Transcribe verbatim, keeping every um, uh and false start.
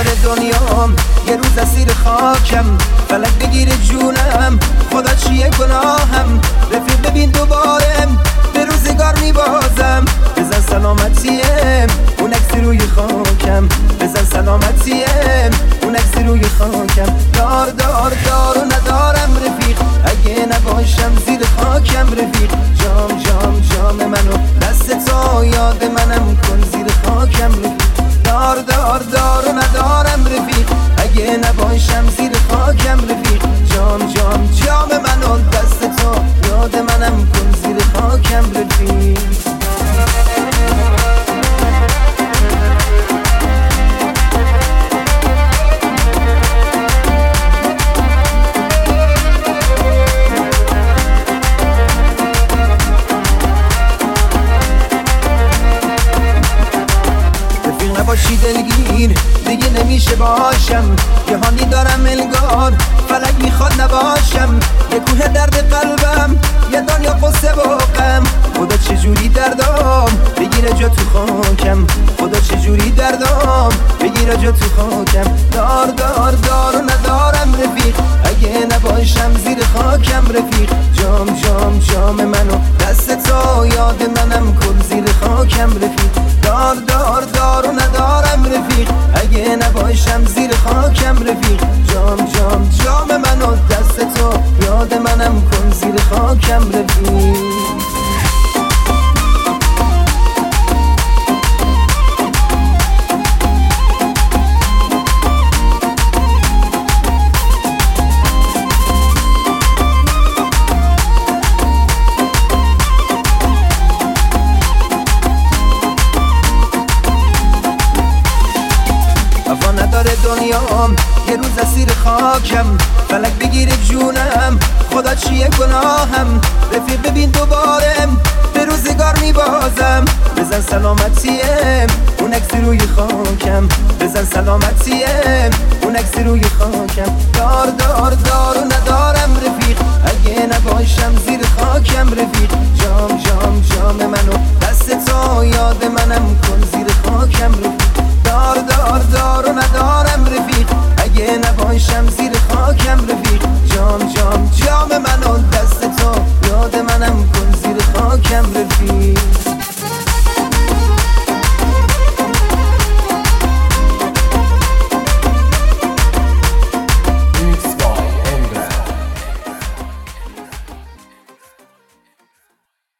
دنیام یه روز اسیر خاکم، فلک بگیر جونم، خدا چیه گناهم، رفیق ببین دوباره به روزگار میبازم، بزن سلامتیم اون عکس روی خاکم، بزن سلامتیم اون عکس روی خاکم. دار دار دار و ندارم رفیق، اگه نباشم زیر خاکم رفیق، جام جام جام منو دست تو یاد منم کن زیر خاکم رفیق. دار دار دار و ندارم رفیق، اگه نباشم زیر خاکم رفیق، جام جام جام منو دست تو یاد منم کن زیر خاکم رفیق. نباشی دلگیر دیگه نمیشه باشم، جهانی دارم انگار فلک میخواد نباشم، یه کوه درد قلبم یه دنیا قصه و غم، خدا چجوری دردام بگیره جا تو خاکم، خدا چجوری دردام بگیره جا تو خاکم. دار دار دار و ندارم رفیق، اگه نباشم زیر خاکم رفیق، جام جام جام منو دست تو یاد منم کن زیر خاکم رفیق. دار دار دار و ندارم رفیق، اگه نباشم زیر خاکم رفیق، جام جام جام منو دست تو یاد منم کن زیر خاکم رفیق. دنیام یه روز اسیر خاکم، فلک بگیر جونم، خدا چیه گناهم، رفیق ببین دوباره به روزگار میبازم، بزن سلامتیم اون عکس روی خاکم، بزن سلامتیم اون عکس روی خاکم. دار دار دار و ندارم رفیق، اگه نباشم زیر خاکم رفیق، جام جام جام منو دست تو یاد منم کن زیر خاکم رفیق. دار دار دار و ندارم